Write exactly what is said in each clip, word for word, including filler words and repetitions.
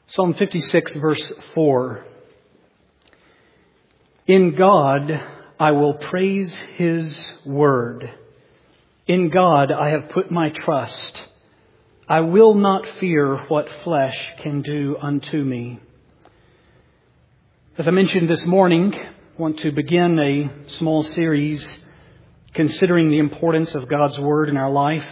Psalm fifty-six, verse four. In God I will praise His word. In God I have put my trust. I will not fear what flesh can do unto me. As I mentioned this morning, I want to begin a small series considering the importance of God's word in our life.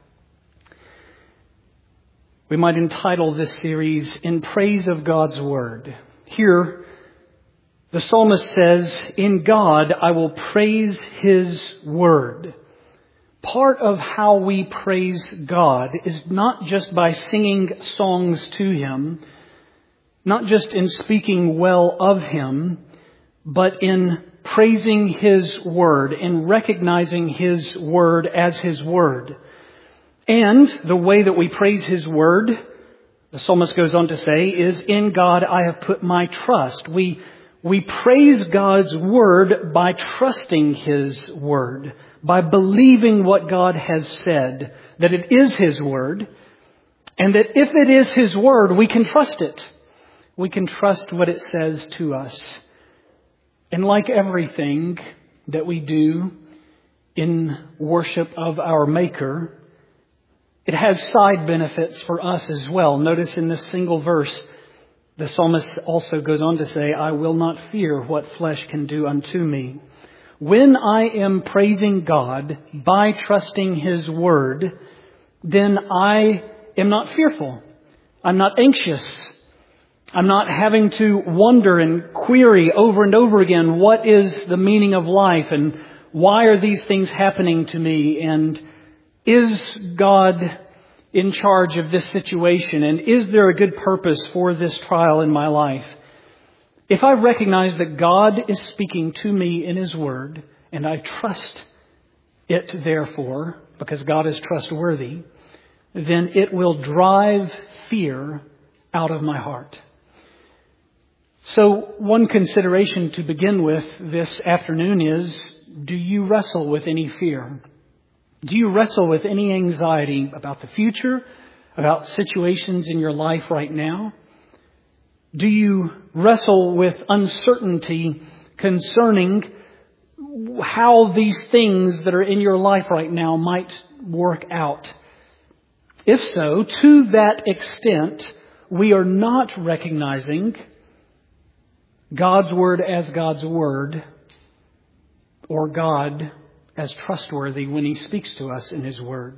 We might entitle this series, In Praise of God's Word. Here, the psalmist says, in God I will praise His word. Part of how we praise God is not just by singing songs to Him, not just in speaking well of Him, but in praising His word, in recognizing His word as His word. And the way that we praise His word, the psalmist goes on to say, is in God I have put my trust. We, we praise God's word by trusting His word, by believing what God has said, that it is His word, and that if it is His word, we can trust it. We can trust what it says to us. And like everything that we do in worship of our Maker, it has side benefits for us as well. Notice in this single verse, the psalmist also goes on to say, I will not fear what flesh can do unto me. When I am praising God by trusting His word, then I am not fearful. I'm not anxious. I'm not having to wonder and query over and over again, what is the meaning of life and why are these things happening to me, and is God in charge of this situation? And is there a good purpose for this trial in my life? If I recognize that God is speaking to me in His word, and I trust it therefore, because God is trustworthy, then it will drive fear out of my heart. So one consideration to begin with this afternoon is, do you wrestle with any fear? Do you wrestle with any anxiety about the future, about situations in your life right now? Do you wrestle with uncertainty concerning how these things that are in your life right now might work out? If so, to that extent, we are not recognizing God's word as God's word, or God as trustworthy when He speaks to us in His word.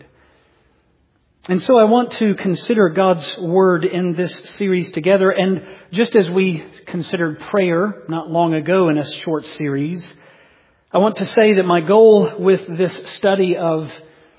And so I want to consider God's word in this series together. And just as we considered prayer not long ago in a short series, I want to say that my goal with this study of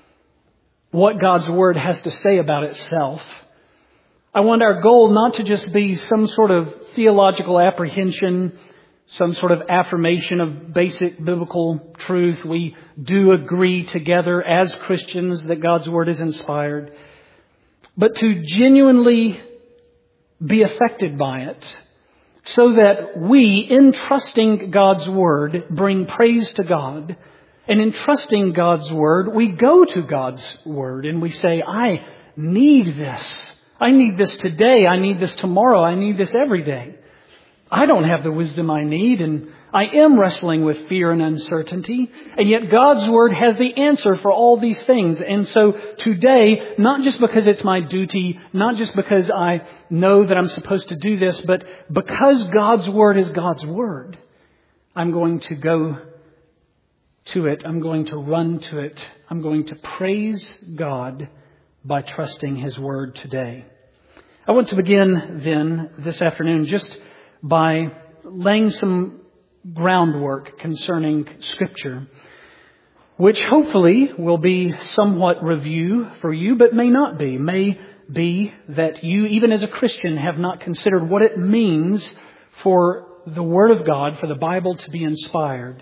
what God's word has to say about itself, I want our goal not to just be some sort of theological apprehension, some sort of affirmation of basic biblical truth. We do agree together as Christians that God's word is inspired, but to genuinely be affected by it, so that we, in trusting God's word, bring praise to God. And in trusting God's word, we go to God's word and we say, I need this. I need this today. I need this tomorrow. I need this every day. I don't have the wisdom I need, and I am wrestling with fear and uncertainty. And yet God's word has the answer for all these things. And so today, not just because it's my duty, not just because I know that I'm supposed to do this, but because God's word is God's word, I'm going to go to it. I'm going to run to it. I'm going to praise God by trusting His word today. I want to begin then this afternoon just by laying some groundwork concerning Scripture, which hopefully will be somewhat review for you, but may not be. May be that you, even as a Christian, have not considered what it means for the Word of God, for the Bible to be inspired.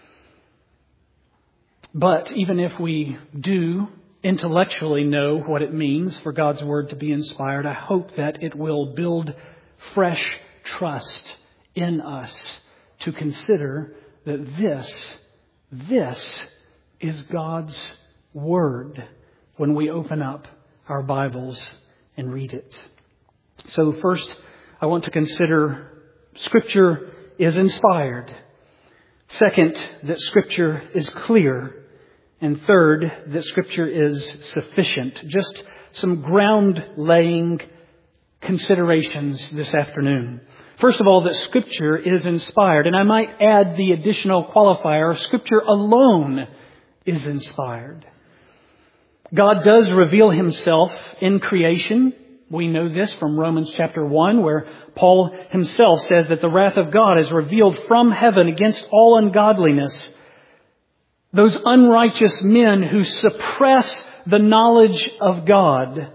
But even if we do intellectually know what it means for God's Word to be inspired, I hope that it will build fresh trust in us to consider that this, this is God's Word when we open up our Bibles and read it. So first, I want to consider Scripture is inspired. Second, that Scripture is clear. And third, that Scripture is sufficient. Just some ground-laying considerations this afternoon. First of all, that Scripture is inspired. And I might add the additional qualifier, Scripture alone is inspired. God does reveal Himself in creation. We know this from Romans chapter one, where Paul himself says that the wrath of God is revealed from heaven against all ungodliness. Those unrighteous men who suppress the knowledge of God.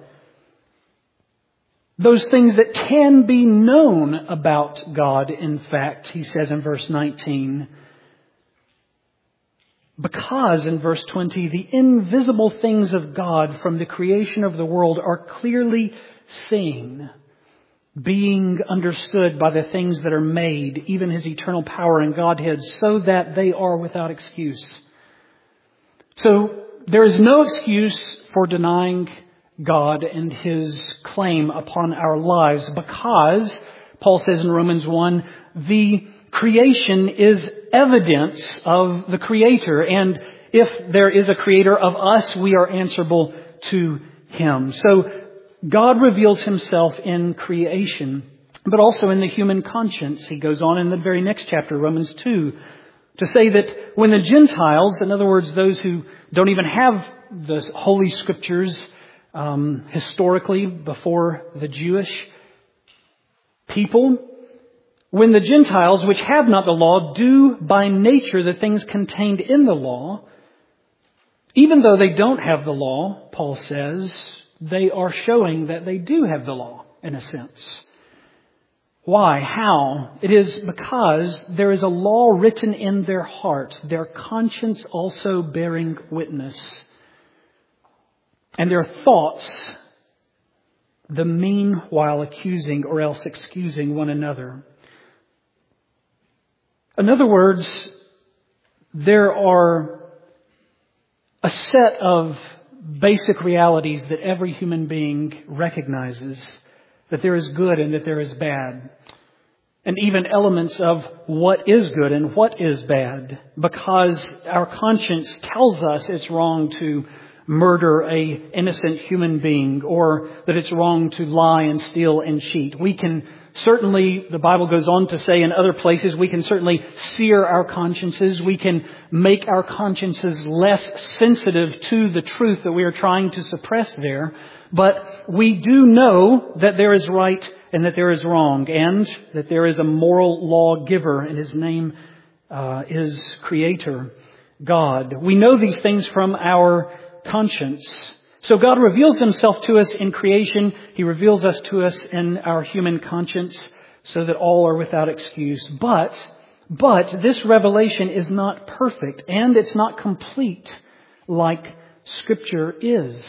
Those things that can be known about God, in fact, he says in verse nineteen. Because, in verse twenty, the invisible things of God from the creation of the world are clearly seen, being understood by the things that are made, even His eternal power and Godhead, so that they are without excuse. So, there is no excuse for denying God and His claim upon our lives because, Paul says in Romans one, the creation is evidence of the Creator. And if there is a Creator of us, we are answerable to Him. So God reveals Himself in creation, but also in the human conscience. He goes on in the very next chapter, Romans two, to say that when the Gentiles, in other words, those who don't even have the Holy Scriptures um, historically before the Jewish people, when the Gentiles, which have not the law, do by nature the things contained in the law, even though they don't have the law, Paul says, they are showing that they do have the law, in a sense. Why? How? It is because there is a law written in their hearts, their conscience also bearing witness, and their thoughts, the meanwhile accusing or else excusing one another. In other words, there are a set of basic realities that every human being recognizes, that there is good and that there is bad, and even elements of what is good and what is bad, because our conscience tells us it's wrong to murder a innocent human being, or that it's wrong to lie and steal and cheat. We can certainly, the Bible goes on to say in other places, we can certainly sear our consciences. We can make our consciences less sensitive to the truth that we are trying to suppress there. But we do know that there is right and that there is wrong, and that there is a moral lawgiver, and His name uh, is Creator, God. We know these things from our conscience. So God reveals Himself to us in creation. He reveals us to us in our human conscience so that all are without excuse. But, but this revelation is not perfect and it's not complete like Scripture is.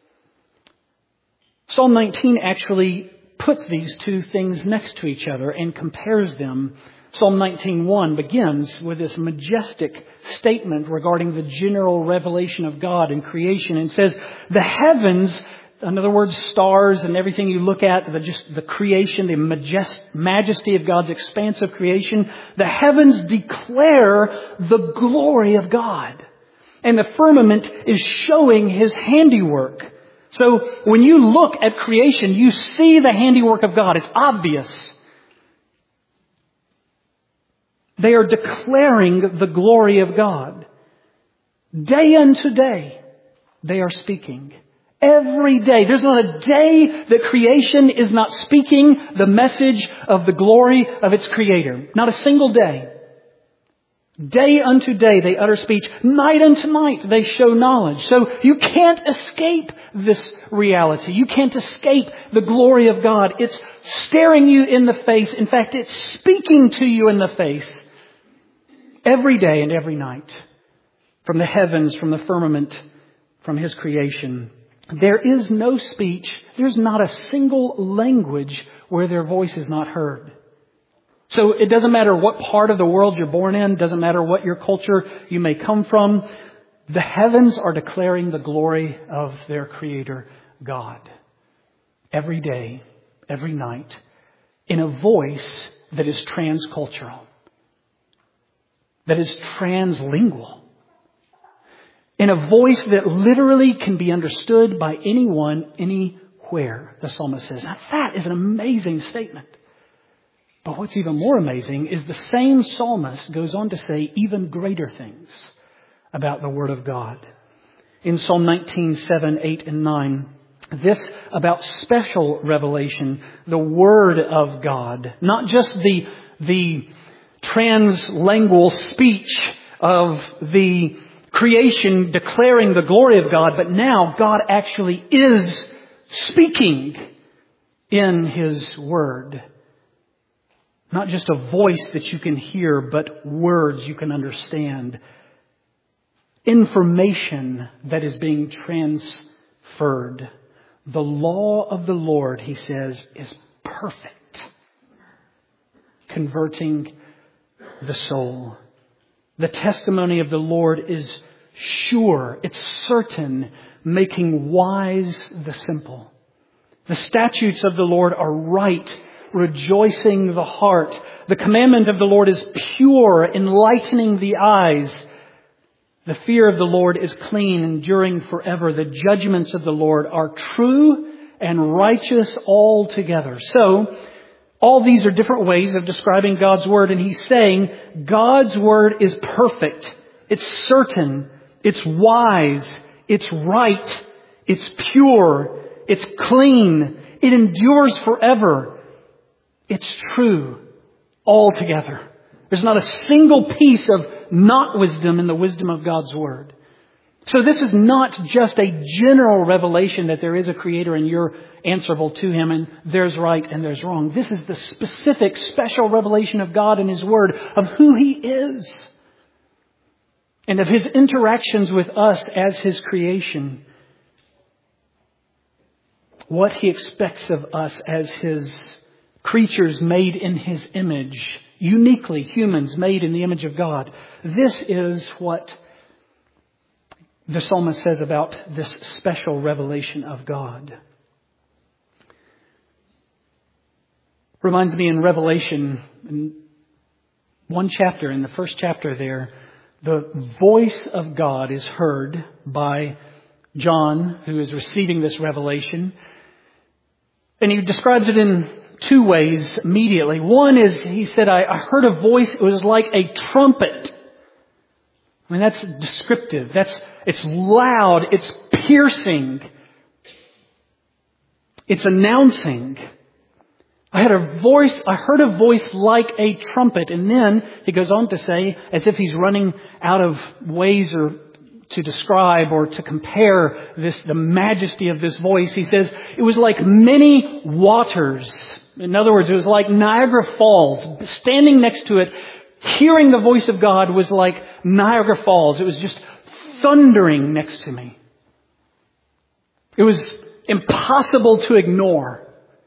Psalm nineteen actually puts these two things next to each other and compares them. Psalm nineteen one begins with this majestic statement regarding the general revelation of God in creation, and says, the heavens, in other words, stars and everything you look at, the, just the creation, the majest, majesty of God's expansive creation, the heavens declare the glory of God. And the firmament is showing His handiwork. So when you look at creation, you see the handiwork of God. It's obvious. They are declaring the glory of God. Day unto day, they are speaking. Every day. There's not a day that creation is not speaking the message of the glory of its Creator. Not a single day. Day unto day they utter speech. Night unto night they show knowledge. So you can't escape this reality. You can't escape the glory of God. It's staring you in the face. In fact, it's speaking to you in the face. Every day and every night. From the heavens, from the firmament, from His creation. There is no speech. There's not a single language where their voice is not heard. So it doesn't matter what part of the world you're born in. Doesn't matter what your culture you may come from. The heavens are declaring the glory of their Creator, God. Every day, every night, in a voice that is transcultural, that is translingual, in a voice that literally can be understood by anyone, anywhere, the psalmist says. Now that is an amazing statement. But what's even more amazing is the same psalmist goes on to say even greater things about the Word of God. In Psalm nineteen, seven, eight, and nine, this about special revelation, the Word of God, not just the, the translingual speech of the creation declaring the glory of God, but now God actually is speaking in His Word. Not just a voice that you can hear, but words you can understand. Information that is being transferred. The law of the Lord, he says, is perfect, converting the soul. The testimony of the Lord is sure, it's certain, making wise the simple. The statutes of the Lord are right, rejoicing the heart. The commandment of the Lord is pure, enlightening the eyes. The fear of the Lord is clean, enduring forever. The judgments of the Lord are true and righteous altogether. So, all these are different ways of describing God's Word, and he's saying God's Word is perfect. It's certain. It's wise. It's right. It's pure. It's clean. It endures forever. It's true altogether. There's not a single piece of not wisdom in the wisdom of God's Word. So this is not just a general revelation that there is a Creator and you're answerable to Him and there's right and there's wrong. This is the specific, special revelation of God and His Word, of who He is and of His interactions with us as His creation. What He expects of us as His creatures made in His image, uniquely humans made in the image of God. This is what the psalmist says about this special revelation of God. Reminds me in Revelation, in one chapter, in the first chapter there, the voice of God is heard by John, who is receiving this revelation. And he describes it in two ways immediately. One is, he said, I, I heard a voice, it was like a trumpet. I mean, that's descriptive. That's, it's loud. It's piercing. It's announcing. I had a voice, I heard a voice like a trumpet. And then he goes on to say, as if he's running out of ways or to describe or to compare this, the majesty of this voice, he says, it was like many waters. In other words, it was like Niagara Falls. Standing next to it, hearing the voice of God was like Niagara Falls. It was just thundering next to me. It was impossible to ignore.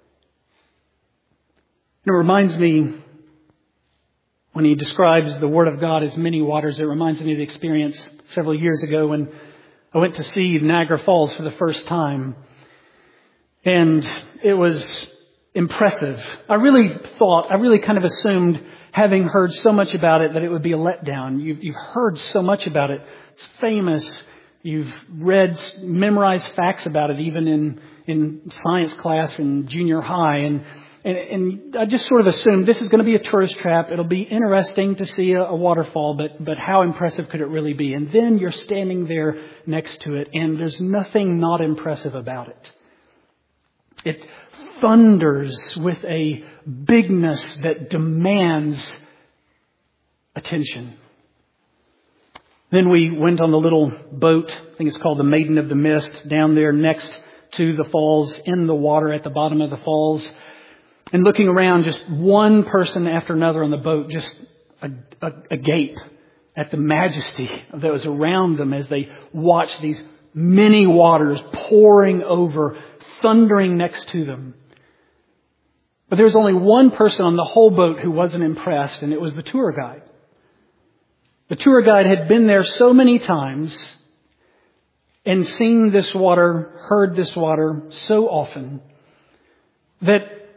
And it reminds me, when he describes the Word of God as many waters, it reminds me of the experience several years ago when I went to see Niagara Falls for the first time. And it was impressive. I really thought, I really kind of assumed, having heard so much about it, that it would be a letdown. You've, you've heard so much about it. It's famous. You've read, memorized facts about it, even in, in science class in junior high. And, and, and I just sort of assumed this is going to be a tourist trap. It'll be interesting to see a, a waterfall, but, but how impressive could it really be? And then you're standing there next to it, and there's nothing not impressive about it. It thunders with a bigness that demands attention. Then we went on the little boat, I think it's called the Maiden of the Mist, down there next to the falls, in the water at the bottom of the falls. And looking around, just one person after another on the boat, just agape at the majesty that was around them as they watched these many waters pouring over, thundering next to them. But there was only one person on the whole boat who wasn't impressed, and it was the tour guide. The tour guide had been there so many times and seen this water, heard this water so often, that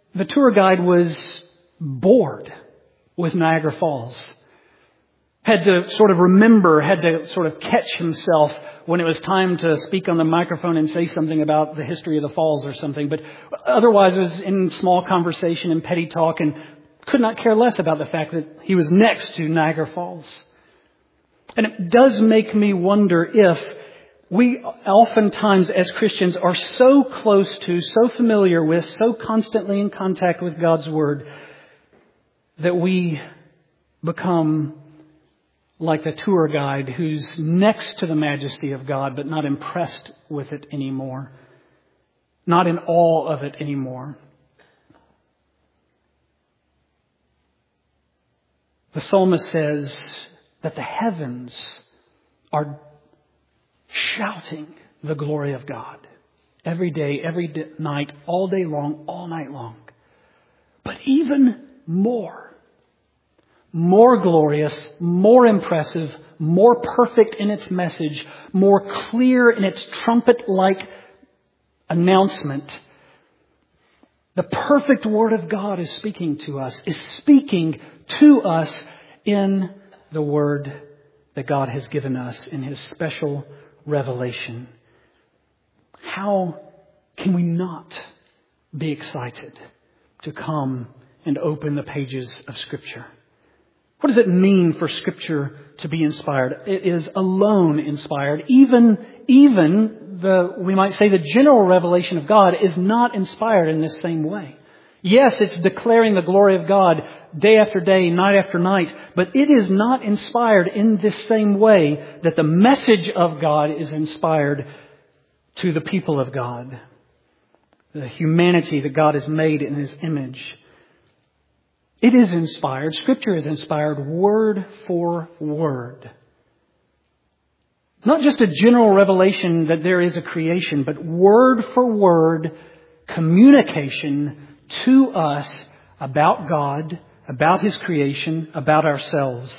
the tour guide was bored with Niagara Falls. Had to sort of remember, had to sort of catch himself when it was time to speak on the microphone and say something about the history of the falls or something. But otherwise it was in small conversation and petty talk and could not care less about the fact that he was next to Niagara Falls. And it does make me wonder if we oftentimes as Christians are so close to, so familiar with, so constantly in contact with God's Word that we become like the tour guide who's next to the majesty of God but not impressed with it anymore, not in awe of it anymore. The psalmist says that the heavens are shouting the glory of God every day, every day, night, all day long, all night long. But even more, more glorious, more impressive, more perfect in its message, more clear in its trumpet-like announcement. The perfect Word of God is speaking to us, is speaking to us in the Word that God has given us in His special revelation. How can we not be excited to come and open the pages of Scripture? What does it mean for Scripture to be inspired? It is alone inspired. Even, even the, we might say the general revelation of God is not inspired in this same way. Yes, it's declaring the glory of God day after day, night after night, but it is not inspired in this same way that the message of God is inspired to the people of God, the humanity that God has made in His image. It is inspired. Scripture is inspired word for word. Not just a general revelation that there is a creation, but word for word communication to us about God, about His creation, about ourselves.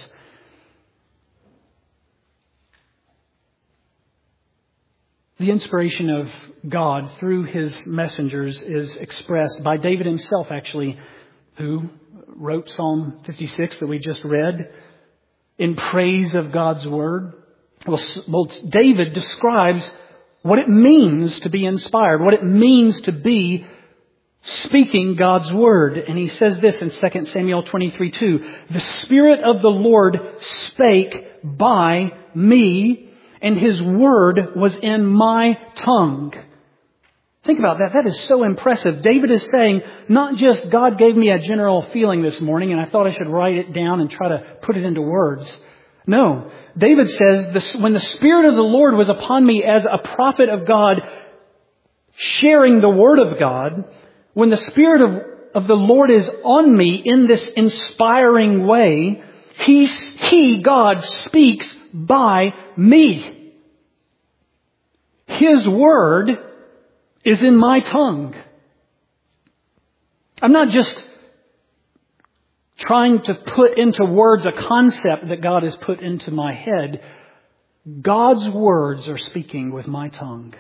The inspiration of God through His messengers is expressed by David himself, actually, who wrote Psalm fifty-six that we just read in praise of God's Word. Well, well, David describes what it means to be inspired, what it means to be speaking God's Word. And he says this in Second Samuel twenty-three two. The Spirit of the Lord spake by me, and His Word was in my tongue. Think about that. That is so impressive. David is saying, not just God gave me a general feeling this morning and I thought I should write it down and try to put it into words. No. David says, when the Spirit of the Lord was upon me as a prophet of God, sharing the Word of God, when the Spirit of, of the Lord is on me in this inspiring way, He, he, God, speaks by me. His Word is in my tongue. I'm not just trying to put into words a concept that God has put into my head. God's words are speaking with my tongue.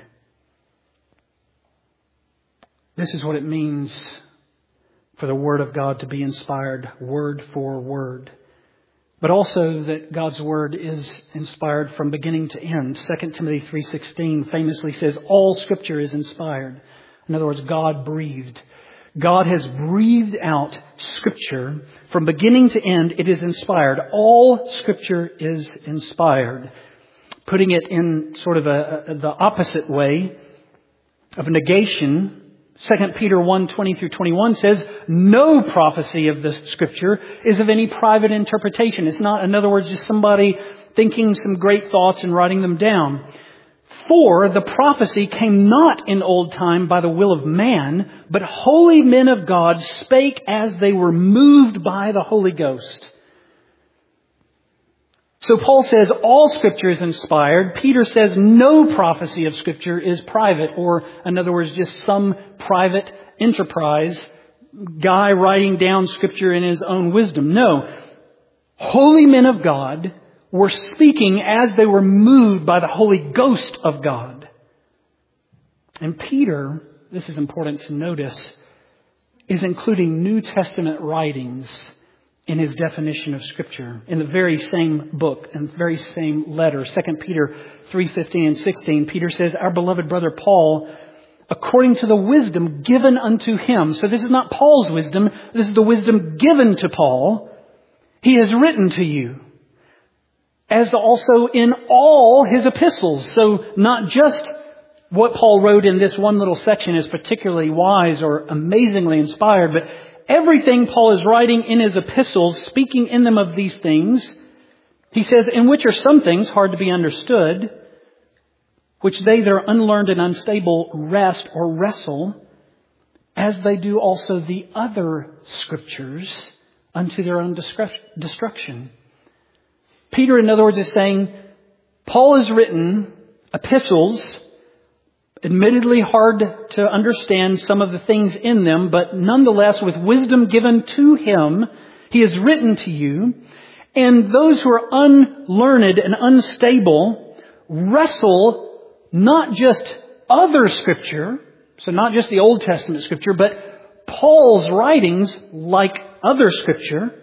This is what it means for the Word of God to be inspired word for word. But also that God's Word is inspired from beginning to end. Second Timothy three sixteen famously says, all Scripture is inspired. In other words, God breathed. God has breathed out Scripture from beginning to end. It is inspired. All Scripture is inspired. Putting it in sort of a, a, the opposite way of negation, Second Peter one twenty through twenty-one says, no prophecy of the Scripture is of any private interpretation. It's not, in other words, just somebody thinking some great thoughts and writing them down. For the prophecy came not in old time by the will of man, but holy men of God spake as they were moved by the Holy Ghost. So Paul says all Scripture is inspired. Peter says no prophecy of Scripture is private, or in other words, just some private enterprise, guy writing down Scripture in his own wisdom. No. Holy men of God were speaking as they were moved by the Holy Ghost of God. And Peter, this is important to notice, is including New Testament writings in his definition of Scripture in the very same book and the very same letter. Second Peter three fifteen and sixteen, Peter says, "Our beloved brother Paul, according to the wisdom given unto him." So this is not Paul's wisdom. This is the wisdom given to Paul. "He has written to you, as also in all his epistles." So not just what Paul wrote in this one little section is particularly wise or amazingly inspired, but everything Paul is writing in his epistles, speaking in them of these things, he says, "in which are some things hard to be understood, which they that are unlearned and unstable wrest or wrestle, as they do also the other Scriptures unto their own destruction." Peter, in other words, is saying, Paul has written epistles, admittedly hard to understand some of the things in them, but nonetheless with wisdom given to him, he has written to you. And those who are unlearned and unstable wrestle not just other Scripture, so not just the Old Testament Scripture, but Paul's writings, like other Scripture,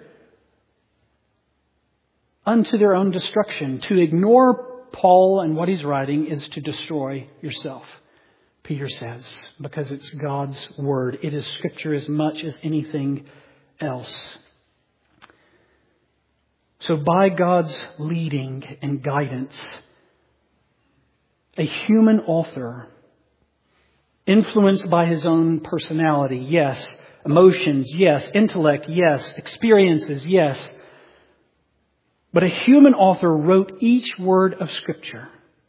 unto their own destruction. To ignore Paul and what he's writing is to destroy yourself, Peter says, because it's God's Word. It is Scripture as much as anything else. So by God's leading and guidance, a human author, influenced by his own personality, yes. Emotions, yes. Intellect, yes. Experiences, yes. But a human author wrote each word of Scripture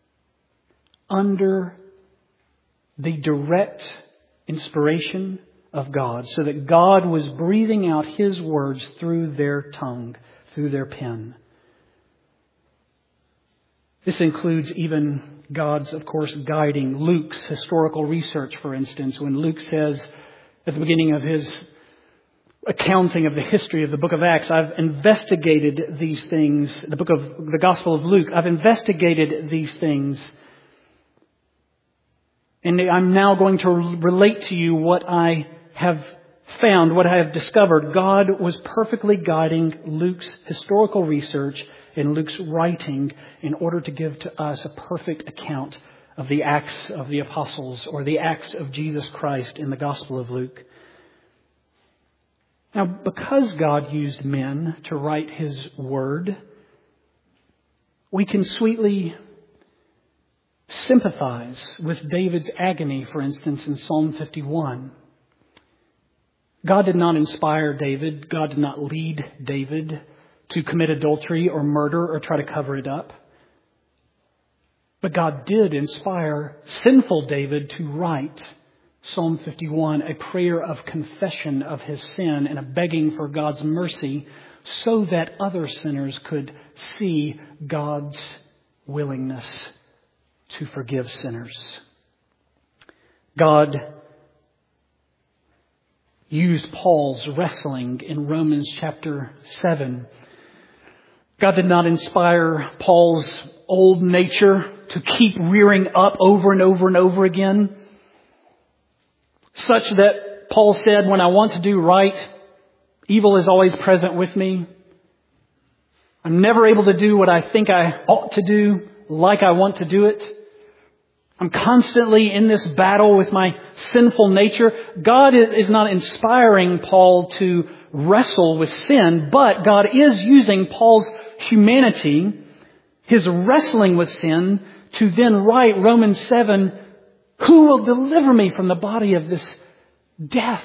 under the direct inspiration of God, so that God was breathing out His words through their tongue, through their pen. This includes even God's, of course, guiding Luke's historical research, for instance, when Luke says at the beginning of his accounting of the history of the book of Acts, "I've investigated these things," the book of the Gospel of Luke, "I've investigated these things, and I'm now going to relate to you what I have found, what I have discovered." God was perfectly guiding Luke's historical research in Luke's writing in order to give to us a perfect account of the Acts of the Apostles or the Acts of Jesus Christ in the Gospel of Luke. Now, because God used men to write His Word, we can sweetly sympathize with David's agony, for instance, in Psalm fifty-one. God did not inspire David. God did not lead David to commit adultery or murder or try to cover it up. But God did inspire sinful David to write Psalm fifty-one, a prayer of confession of his sin and a begging for God's mercy so that other sinners could see God's willingness to forgive sinners. God used Paul's wrestling in Romans chapter seven. God did not inspire Paul's old nature to keep rearing up over and over and over again, such that Paul said, "When I want to do right, evil is always present with me. I'm never able to do what I think I ought to do like I want to do it. I'm constantly in this battle with my sinful nature." God is not inspiring Paul to wrestle with sin, but God is using Paul's humanity, his wrestling with sin, to then write Romans seven, "Who will deliver me from the body of this death?"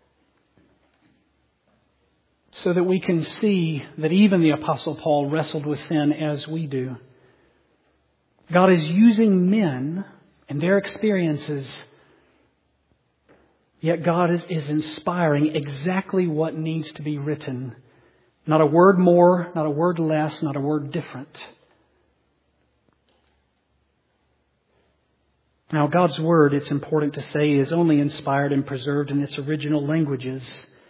So that we can see that even the Apostle Paul wrestled with sin as we do. God is using men and their experiences, yet God is, is inspiring exactly what needs to be written. Not a word more, not a word less, not a word different. Now, God's Word, it's important to say, is only inspired and preserved in its original languages.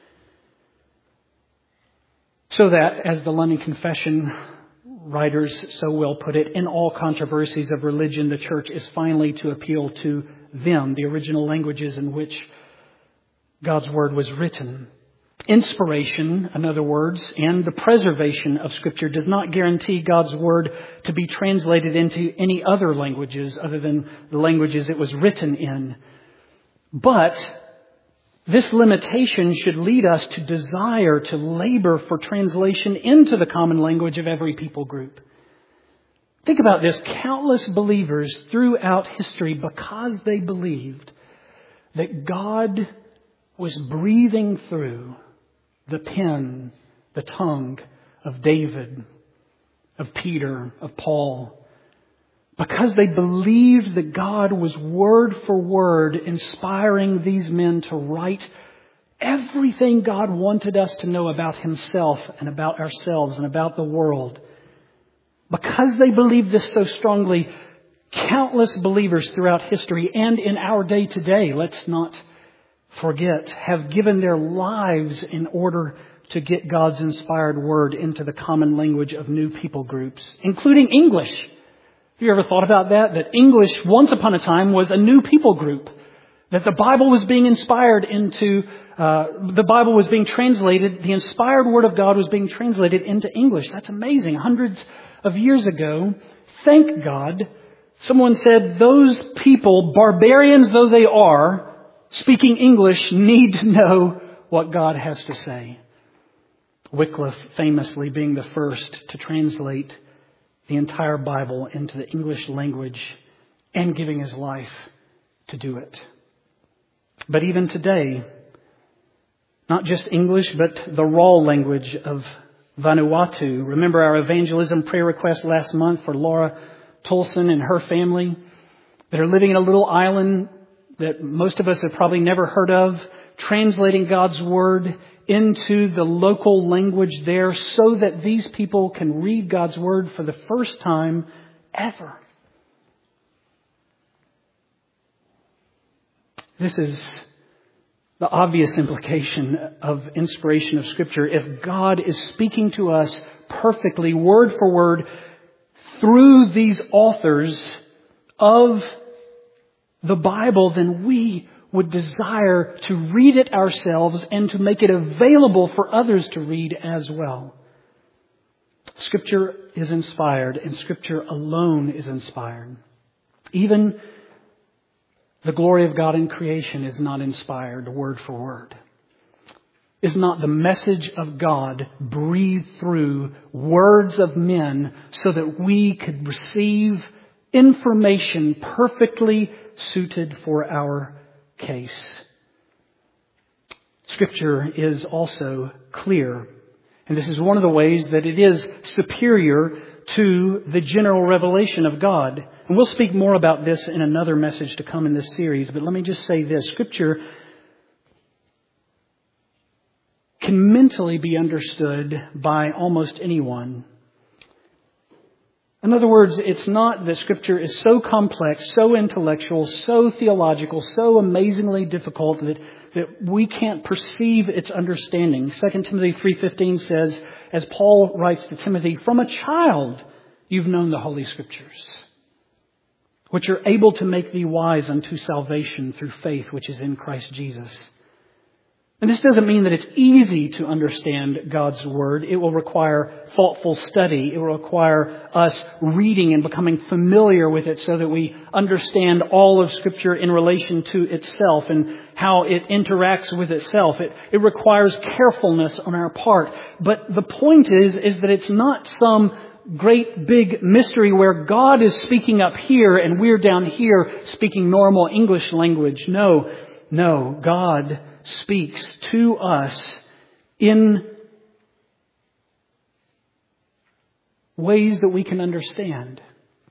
So that, as the London Confession writers so well put it, in all controversies of religion, the Church is finally to appeal to them, the original languages in which God's Word was written. Inspiration, in other words, and the preservation of Scripture does not guarantee God's Word to be translated into any other languages other than the languages it was written in. But this limitation should lead us to desire to labor for translation into the common language of every people group. Think about this. Countless believers throughout history, because they believed that God was breathing through the pen, the tongue of David, of Peter, of Paul, because they believed that God was word for word inspiring these men to write everything God wanted us to know about Himself and about ourselves and about the world. Because they believed this so strongly, countless believers throughout history and in our day to day, let's not forget, have given their lives in order to get God's inspired word into the common language of new people groups, including English. Have you ever thought about that? That English, once upon a time, was a new people group. That the Bible was being inspired into, uh, the Bible was being translated, the inspired word of God was being translated into English. That's amazing. Hundreds of years ago, thank God, someone said those people, barbarians though they are, speaking English, need to know what God has to say. Wycliffe famously being the first to translate the entire Bible into the English language and giving his life to do it. But even today, not just English, but the raw language of Vanuatu. Remember our evangelism prayer request last month for Laura Tolson and her family that are living in a little island that most of us have probably never heard of, translating God's Word into the local language there so that these people can read God's Word for the first time ever. This is the obvious implication of inspiration of Scripture. If God is speaking to us perfectly, word for word, through these authors of the Bible, then we would desire to read it ourselves and to make it available for others to read as well. Scripture is inspired, and Scripture alone is inspired. Even the glory of God in creation is not inspired word for word. Is not the message of God breathed through words of men so that we could receive information perfectly suited for our case. Scripture is also clear. And this is one of the ways that it is superior to the general revelation of God. And we'll speak more about this in another message to come in this series. But let me just say this. Scripture can mentally be understood by almost anyone. In other words, it's not that Scripture is so complex, so intellectual, so theological, so amazingly difficult that, that we can't perceive its understanding. Second Timothy three fifteen says, as Paul writes to Timothy, from a child you've known the Holy Scriptures, which are able to make thee wise unto salvation through faith which is in Christ Jesus. And this doesn't mean that it's easy to understand God's Word. It will require thoughtful study. It will require us reading and becoming familiar with it so that we understand all of Scripture in relation to itself and how it interacts with itself. It, it requires carefulness on our part. But the point is, is that it's not some great big mystery where God is speaking up here and we're down here speaking normal English language. No, no, God speaks to us in ways that we can understand.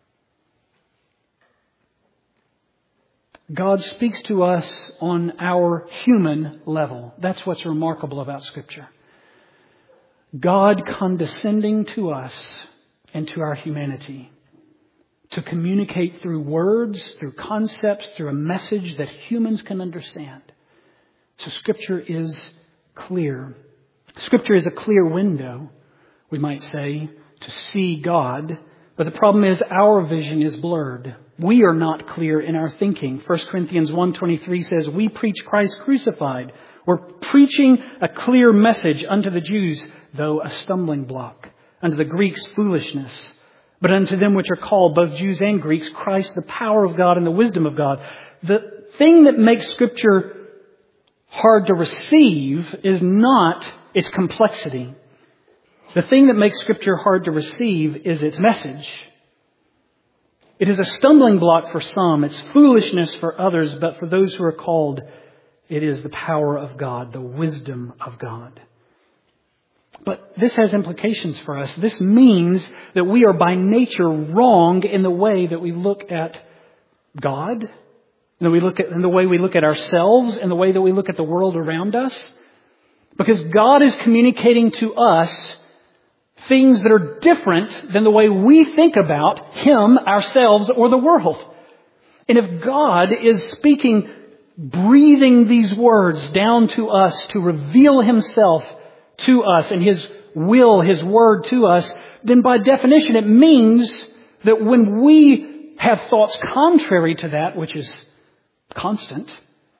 God speaks to us on our human level. That's what's remarkable about Scripture. God condescending to us and to our humanity to communicate through words, through concepts, through a message that humans can understand. So Scripture is clear. Scripture is a clear window, we might say, to see God. But the problem is our vision is blurred. We are not clear in our thinking. First Corinthians one twenty-three says, we preach Christ crucified, We're preaching a clear message unto the Jews, though a stumbling block, unto the Greeks foolishness, but unto them which are called, both Jews and Greeks, Christ the power of God and the wisdom of God. The thing that makes Scripture hard to receive is not its complexity. The thing that makes Scripture hard to receive is its message. It is a stumbling block for some. It's foolishness for others. But for those who are called, it is the power of God, the wisdom of God. But this has implications for us. This means that we are by nature wrong in the way that we look at God, and that we look at, in the way we look at ourselves, and the way that we look at the world around us. Because God is communicating to us things that are different than the way we think about Him, ourselves, or the world. And if God is speaking, breathing these words down to us to reveal Himself to us and His will, His word to us, then by definition it means that when we have thoughts contrary to that, which is constant,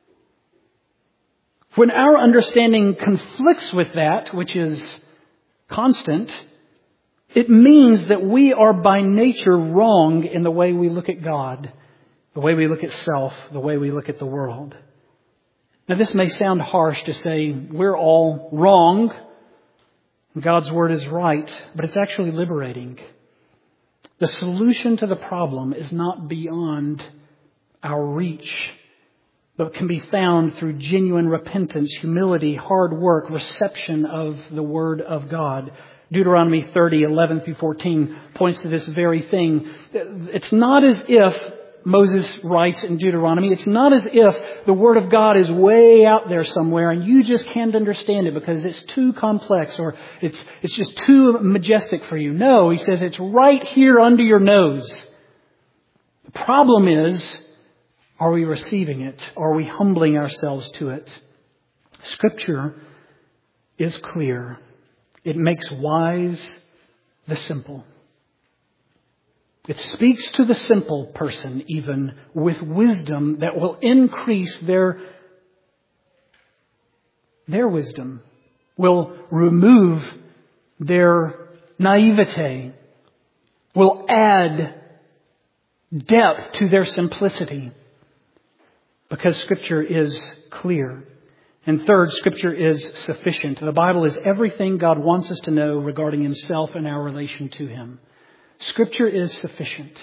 when our understanding conflicts with that, which is constant, it means that we are by nature wrong in the way we look at God, the way we look at self, the way we look at the world. Now, this may sound harsh to say we're all wrong, God's Word is right, but it's actually liberating. The solution to the problem is not beyond our reach, but can be found through genuine repentance, humility, hard work, reception of the Word of God. Deuteronomy thirty, eleven through fourteen points to this very thing. It's not as if, Moses writes in Deuteronomy, it's not as if the Word of God is way out there somewhere and you just can't understand it because it's too complex or it's it's just too majestic for you. No, he says it's right here under your nose. The problem is, are we receiving it? Are we humbling ourselves to it? Scripture is clear. It makes wise the simple. It speaks to the simple person even with wisdom that will increase their, their wisdom, will remove their naivete, will add depth to their simplicity, because Scripture is clear. And third, Scripture is sufficient. The Bible is everything God wants us to know regarding Himself and our relation to Him. Scripture is sufficient.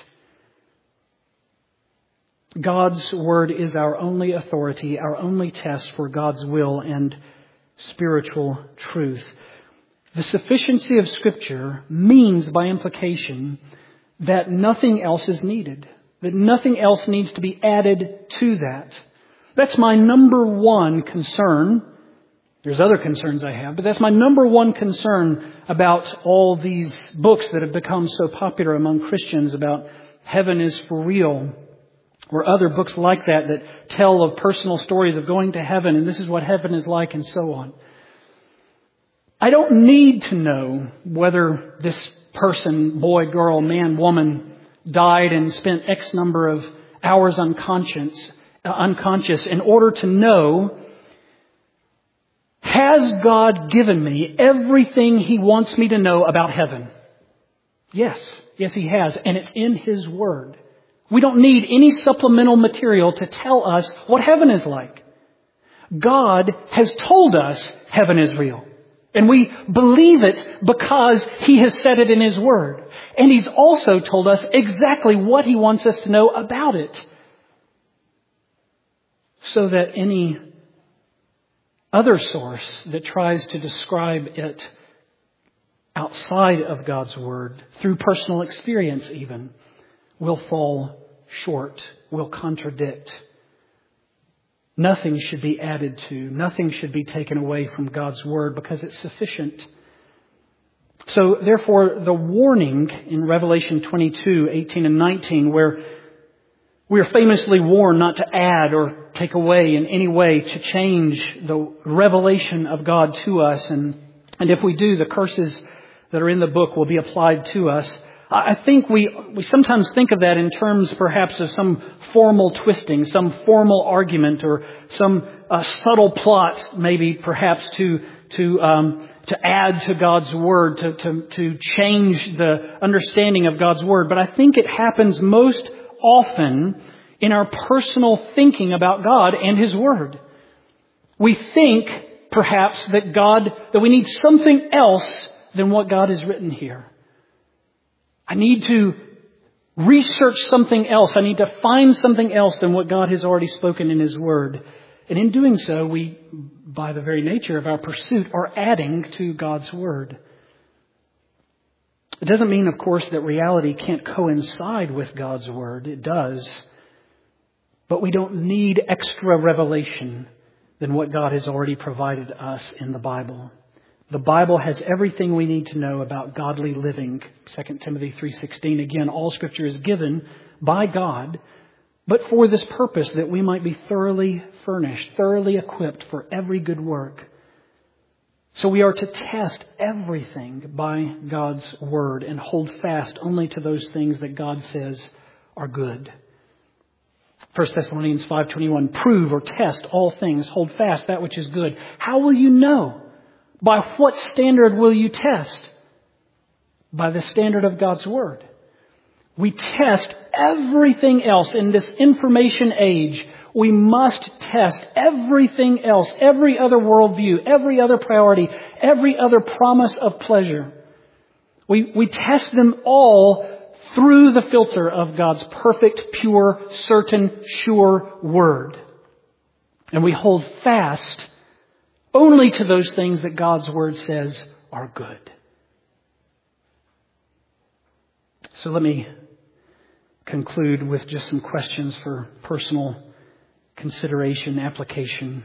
God's Word is our only authority, our only test for God's will and spiritual truth. The sufficiency of Scripture means by implication that nothing else is needed, that nothing else needs to be added to that. That's my number one concern. There's other concerns I have, but that's my number one concern about all these books that have become so popular among Christians about heaven is for real, or other books like that that tell of personal stories of going to heaven and this is what heaven is like and so on. I don't need to know whether this person, boy, girl, man, woman, died and spent X number of hours unconscious, uh, unconscious in order to know, has God given me everything He wants me to know about heaven? Yes. Yes, He has. And it's in His Word. We don't need any supplemental material to tell us what heaven is like. God has told us heaven is real. And we believe it because He has said it in His Word. And He's also told us exactly what He wants us to know about it. So that any other source that tries to describe it outside of God's Word, through personal experience even, will fall short, will contradict. Nothing should be added to, nothing should be taken away from God's Word because it's sufficient. So therefore, the warning in Revelation twenty-two, eighteen and nineteen, where we are famously warned not to add or take away in any way to change the revelation of God to us. And, and if we do, the curses that are in the book will be applied to us. I think we, we sometimes think of that in terms perhaps of some formal twisting, some formal argument, or some uh, subtle plot maybe perhaps to to um, to add to God's Word, to, to, to change the understanding of God's Word. But I think it happens most often in our personal thinking about God and His Word. We think perhaps that God, that we need something else than what God has written here. I need to research something else. I need to find something else than what God has already spoken in His Word. And in doing so, we, by the very nature of our pursuit, are adding to God's Word. It doesn't mean, of course, that reality can't coincide with God's Word. It does. But we don't need extra revelation than what God has already provided us in the Bible. The Bible has everything we need to know about godly living. Second Timothy three sixteen. Again, all Scripture is given by God, but for this purpose, that we might be thoroughly furnished, thoroughly equipped for every good work. So we are to test everything by God's Word and hold fast only to those things that God says are good. First Thessalonians five twenty-one. Prove or test all things. Hold fast that which is good. How will you know? By what standard will you test? By the standard of God's Word. We test everything else in this information age. We must test everything else, every other worldview, every other priority, every other promise of pleasure. We, we test them all through the filter of God's perfect, pure, certain, sure Word. And we hold fast only to those things that God's Word says are good. So let me conclude with just some questions for personal consideration, application.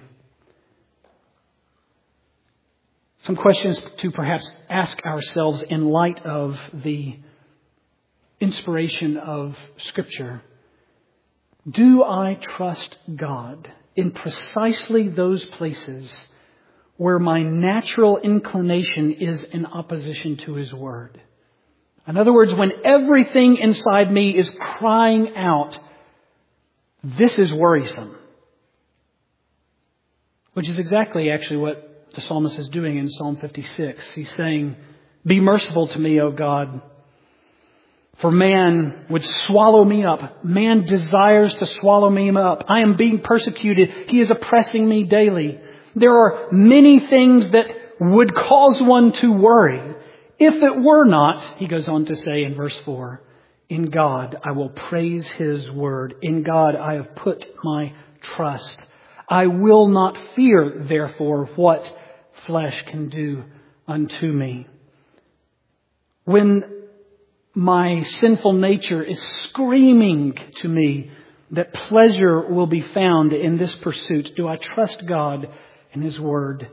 Some questions to perhaps ask ourselves in light of the inspiration of Scripture. Do I trust God in precisely those places where my natural inclination is in opposition to His Word? In other words, when everything inside me is crying out, this is worrisome. Which is exactly actually what the psalmist is doing in Psalm fifty-six. He's saying, be merciful to me, O God, for man would swallow me up. Man desires to swallow me up. I am being persecuted. He is oppressing me daily. There are many things that would cause one to worry. If it were not, he goes on to say in verse four, in God I will praise His Word. In God I have put my trust. I will not fear, therefore, what flesh can do unto me. When my sinful nature is screaming to me that pleasure will be found in this pursuit, do I trust God and His Word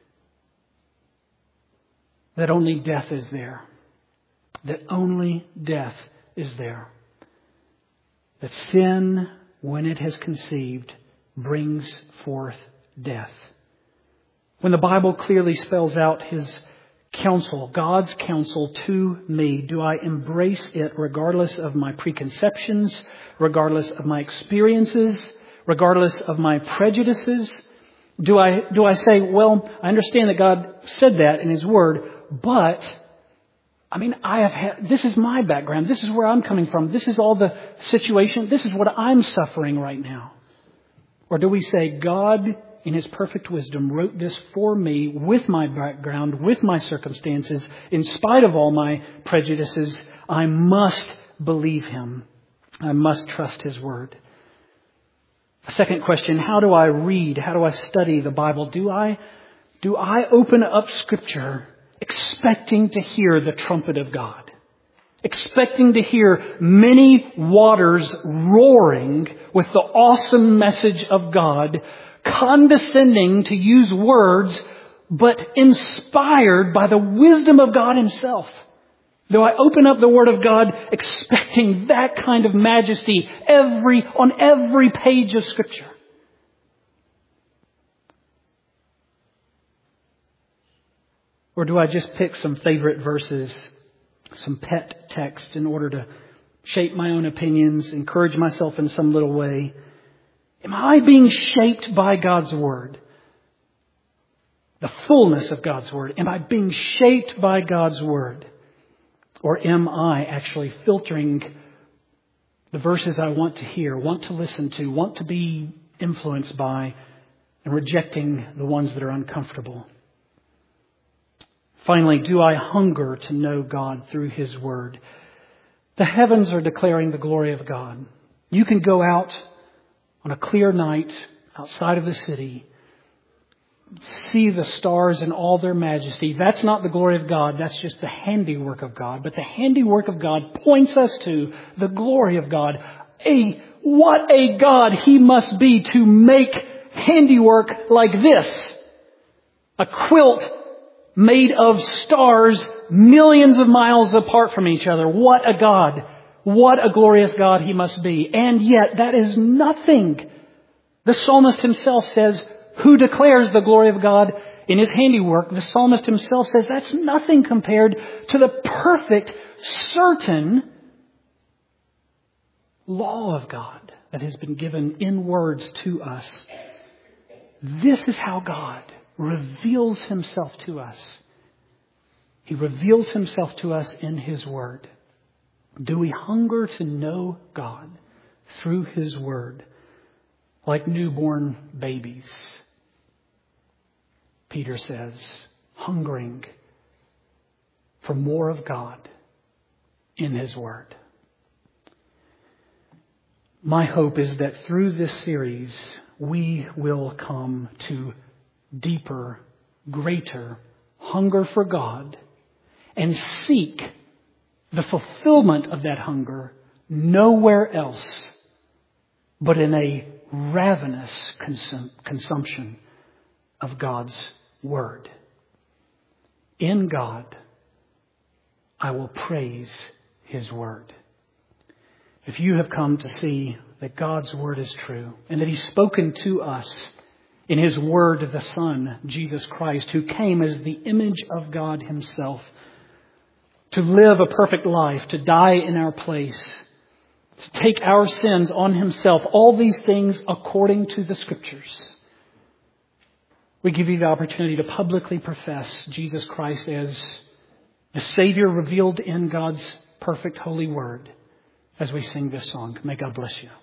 that only death is there? That only death is there. That sin, when it has conceived, brings forth death. When the Bible clearly spells out His counsel, God's counsel to me, do I embrace it regardless of my preconceptions, regardless of my experiences, regardless of my prejudices? Do I, do I say, well, I understand that God said that in His Word, but, I mean, I have had, this is my background. This is where I'm coming from. This is all the situation. This is what I'm suffering right now. Or do we say, God, in His perfect wisdom, wrote this for me with my background, with my circumstances, in spite of all my prejudices. I must believe Him. I must trust His Word. Second question, how do I read? How do I study the Bible? Do I, do I open up Scripture expecting to hear the trumpet of God? Expecting to hear many waters roaring with the awesome message of God, condescending to use words, but inspired by the wisdom of God Himself? Do I open up the Word of God expecting that kind of majesty every on every page of Scripture? Or do I just pick some favorite verses some pet text in order to shape my own opinions, encourage myself in some little way. Am I being shaped by God's Word? The fullness of God's Word. Am I being shaped by God's Word? Or am I actually filtering the verses I want to hear, want to listen to, want to be influenced by, and rejecting the ones that are uncomfortable? Finally, do I hunger to know God through His Word? The heavens are declaring the glory of God. You can go out on a clear night outside of the city, see the stars in all their majesty. That's not the glory of God. That's just the handiwork of God. But the handiwork of God points us to the glory of God. A, what a God He must be to make handiwork like this. A quilt made of stars millions of miles apart from each other. What a God. What a glorious God He must be. And yet that is nothing. The psalmist himself says, who declares the glory of God in His handiwork? The psalmist himself says that's nothing compared to the perfect, certain law of God that has been given in words to us. This is how God reveals Himself to us. He reveals Himself to us in His Word. Do we hunger to know God through His Word like newborn babies? Peter says, hungering for more of God in His Word. My hope is that through this series, we will come to deeper, greater hunger for God and seek the fulfillment of that hunger nowhere else but in a ravenous consum- consumption of God's Word. In God, I will praise His Word. If you have come to see that God's Word is true and that He's spoken to us in His Word, the Son, Jesus Christ, who came as the image of God Himself to live a perfect life, to die in our place, to take our sins on Himself, all these things according to the Scriptures. We give you the opportunity to publicly profess Jesus Christ as the Savior revealed in God's perfect holy Word as we sing this song. May God bless you.